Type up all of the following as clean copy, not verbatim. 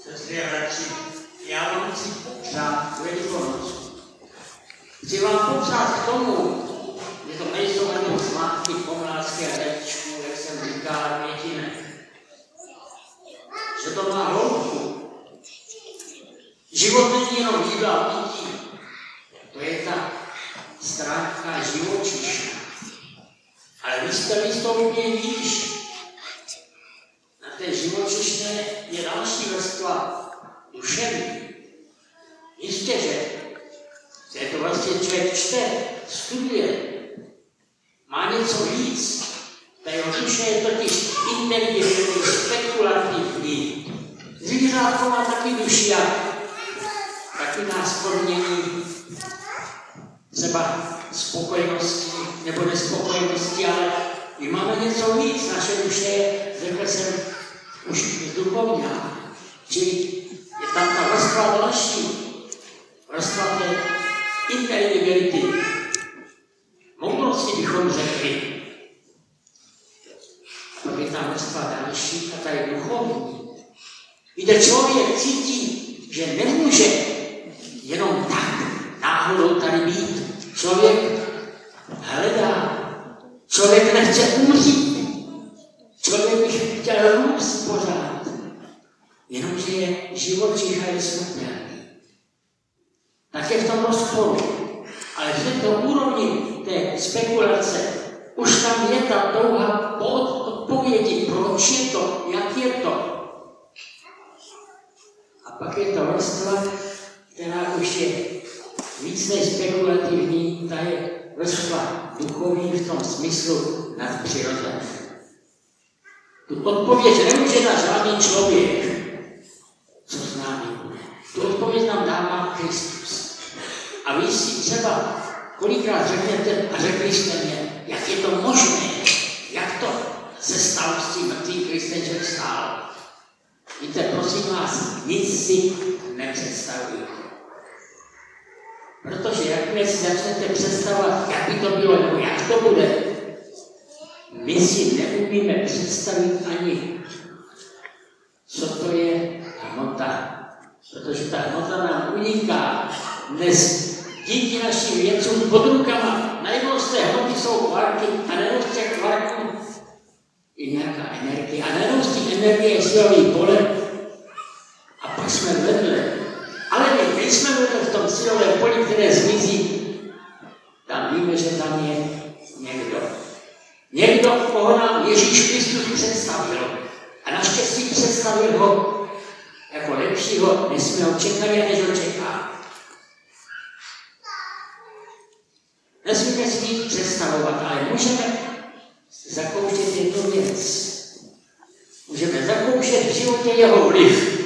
Sestry a bratři, já vám chci popřát Velikonoc. Chci vám popřát k tomu, že to nejsou jenom svátky, pomlásky a dečků, jak jsem říkal, květinek. Že to má hloubku. Život není jenom jídla a pití. To je ta stránka živočišná. Ale vy jste vystoupili níž. Na té živočišné je další vrstva duševní. Jistě, že je to vlastně člověk čte, studuje, má něco víc. Ta jeho duše je totiž inteligentní, spekulativní. Zvířátko má taky duši a taky nás podmění třeba spokojeností nebo nespokojeností, ale my máme něco víc. Naše duše je, řekl jsem, už duchovná. Čili je tam ta vrstva další, vrstva té inteligenty. Moudrosti bychom řekli. A pak je tam vrstva další a ta je duchovní. Víte, člověk cítí, že nemůže jenom tak náhodou tady být. Člověk hledá. Člověk nechce umřít. Člověk by chtěl růst pořád. Jenomže je živočich a je smrtelný. Tak je v tom rozporu. Ale v této úrovni té spekulace už tam je ta touha po odpovědi, proč je to, jak je to. A pak je to vrstva, která už je víc než spekulativní, ta je vrstva duchovní v tom smyslu nadpřirozené. Tu odpověď nemůže dát žádný člověk, co s námi bude. Tu odpověď nám dává Kristus. A vy si třeba kolikrát řeknete a řekli jste mě, jak je to možné, jak to se stalo s tím mrtvým Kristem, že vstál. Víte, prosím vás, nic si nepředstavujete. Protože jakmile si začnete představovat, jak by to bylo, nebo jak to bude, my si neumíme představit ani, co to je hmota. Protože ta hmota nám uniká dnes díky našim vědcům pod rukama. Najednou z té hmoty jsou kvarky a najednou z těch kvarků je nějaká energie. A najednou z těch energie je silový pole a pak jsme vedle. Ale my nejsme vedle v tom silovém poli, které zmizí. Tam víme, že tam je někdo. Někdo, koho nám Ježíš Kristus představil. A naštěstí představil ho jako lepšího, než jsme ho čekali a než ho čeká. Nesmíme si nic představovat, ale můžeme zakoušet jednu věc. Můžeme zakoušet v životě jeho vliv.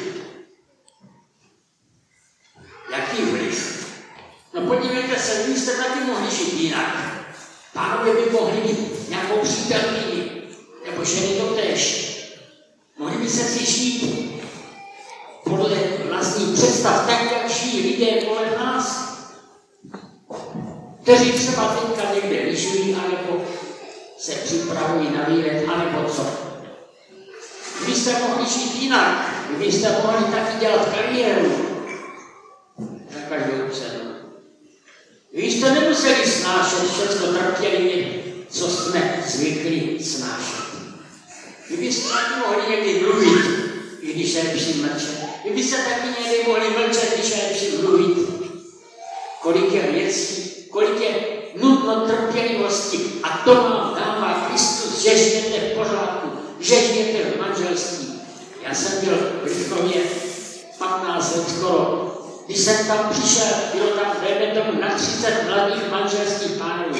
Jaký vliv? No podívejte se, vy jste taky mohli žít jinak. Pánové by mohli mít nějakou přítelkyni, nebo ženy to též. Mohli by se si žít podle vlastních představ, tak jak žijí lidé kolem nás, kteří třeba teďka někde lyžují, anebo se připravují na výlet, anebo co. Vy jste mohli žít jinak, vy jste mohli taky dělat kariéru za každou cenu. Vy jste nemuseli snášet všechno trpělivě, co jsme zvykli snášet. Vy byste taky mohli někdy mluvit, i když je lepší mlčet. Vy byste taky někdy mohli mlčet, když je lepší mluvit. Kolik je věcí, kolik je nutno trpělivosti. A to nám dává Kristus, že žijete v pořádku, že žijete v manželství. Já jsem byl v Rychově 15 let skoro. Když jsem tam přišel, bylo tam, dejme tomu, na 30 mladých manželských pánů.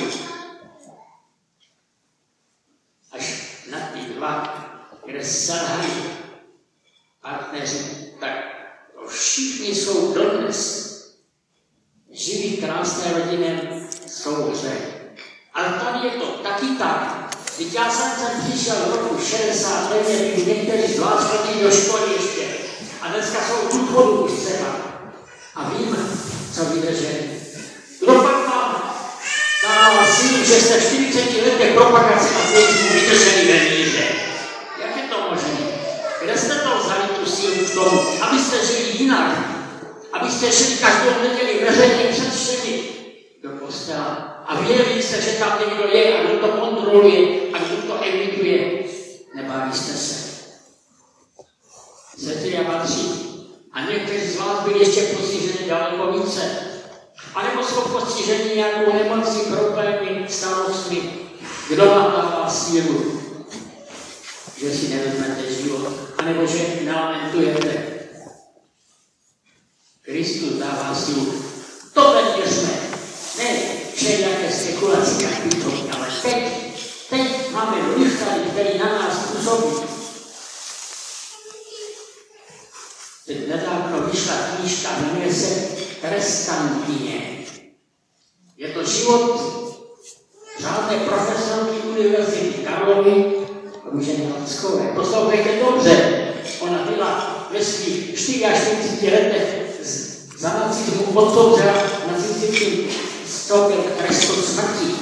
Až na ty dva, kde selhali partneři, tak to všichni jsou dodnes. Živí krásné rodiny jsou hře. Ale tady je to taky tak. Teď já jsem sem přišel v roku 69, když někteří z vás chodí do školy ještě. A dneska jsou v důchodu už třeba. A vím, co vydrželi. Kdo pak vám dával sílu, že jste v 40 letech propagaci na Facebooku vydrželi ve míře? Jak je to možné? Kde jste to vzali tu sílu? k tomu, abyste žili jinak, abyste šli každou neděli veřejně před všemi do kostela a věřili jste, že tam někdo je a kdo to kontroluje a kdo to eviduje. Nebáli jste se. Sestry a bratři, a někteří z vás byli ještě postiženi daleko více. A nebo jsou postiženi nějakou nemocí, problémy, starostmi. Kdo vám dává sílu, že si nevezmete život, anebo že nelamentujete. Kristus dává sílu. To věřme. Ne všelijaké spekulace, jak bychom, ale teď máme vliv tady, který na nás působí. Teď nedávno vyšla knížka, jmenuje se Trestankyně. Je to život řádné profesorky Univerzity Karlovy, Růženy Lackové. Poslouchejte dobře. Ona byla ve svých 44 letech za nacismu odsouzena nacistickým stropem k trestu smrti,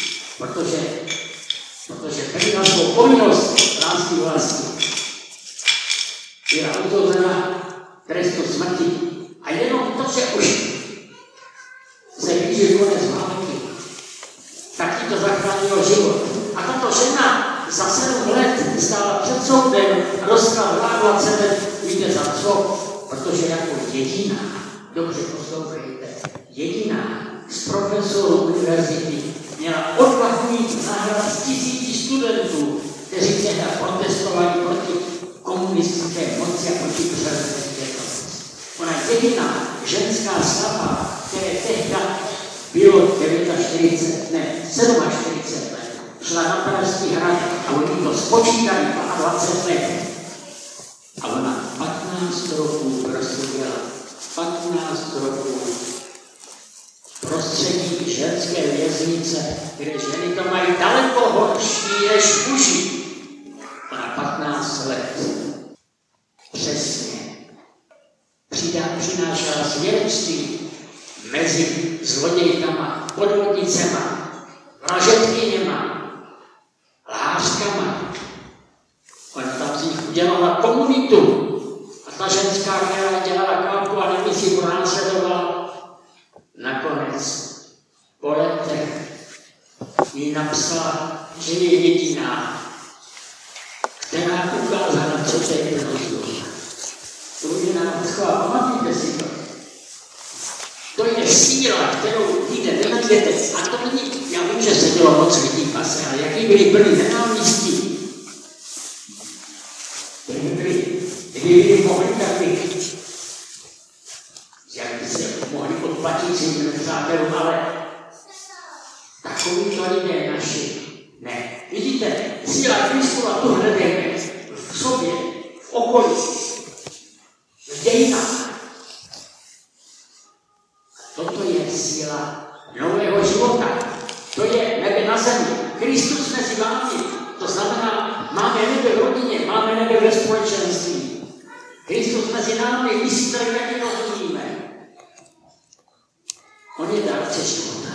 protože plnila svou povinnost lásky vlasti. Byla odsouzena k trestu smrti. A jenom to, že už se blíží konec války, tak jí to zachránilo život. A tato žena za 7 let stála před soudem a dostala 22 let, víte za co? Protože jako jediná, dobře poslouchejte, jediná z profesorů univerzity měla odvahu jít nahlas 1000 studentů, kteří tehdy protestovali proti komunistické moci a proti přeřadě. Ona je jediná ženská slava, které tehdy bylo 47 let. Šla na Pražský hrad a oni to spočítali 20 let. A ona 15 roků prostudovala. 15 roků prostředí ženské věznice, kde ženy to mají daleko horší než muži. Ona 15 let. Přesně. Přinášela svědectví mezi zlodějkama, podvodnicema, vražetkyněma, lhářkama. Ona tam z nich udělala komunitu. A ta ženská, která dělala kápu a nevím, si ho následovala. Nakonec, po letech, jí napsala, že je jediná, která ukázala, co to je plnost. Růžena Lackové, pamatujte si to. To je síla, kterou nikde nenajdete. A to není, já vím, že se dělo moc lidí pase, ale jaký byli plný nenávistí. Kdyby mohli taky, jak by se mohli odplatit svým nepřátelům, ale takový to lidé naši. Ne. Vidíte, síla Kristova tu hledejme v sobě, v okolí, v dějinách. Toto je síla nového života. To je nebe na zemi. Kristus mezi vámi. To znamená, máme nebe v rodině, máme nebe ve společenství. Kristus mezi námi, my si tady taky rozumíme. On je dárce života.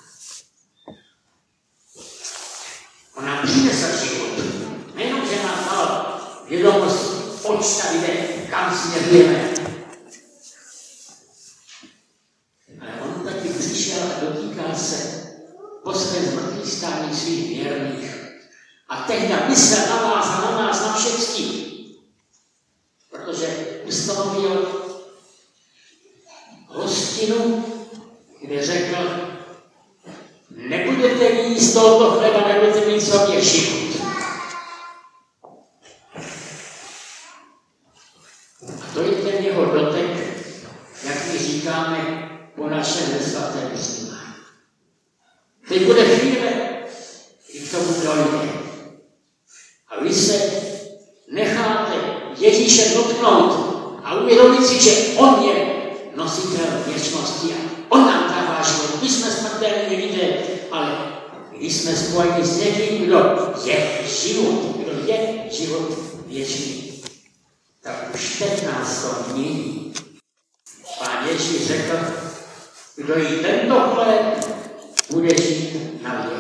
On nám přinesl život. Nejenom, že nám dal vědomost, oč tady jde, kam směřujeme. Ale on taky přišel a dotýká se po svém zmrtvých stání svých věrných. A tehdy myslel na vás a na nás, na všecky. Protože ustanovil hostinu, kde řekl, nebudete mít z tohoto chleba, nebudete mít sobě život. A to je ten jeho dotek, jak my říkáme po našem nesvatém přijímání. Teď bude chvíle, kdy k tomu dojde. A vy se necháte Ježíše dotknout a uvědomit si, že on je nositel věčnosti a on nám dává život. My jsme smrtelní lidé, ale když jsme spojeni s někým, kdo je život věčný, tak už teď nás to mění. Pán Ježíš řekl, kdo jí tento chléb bude žít na věk.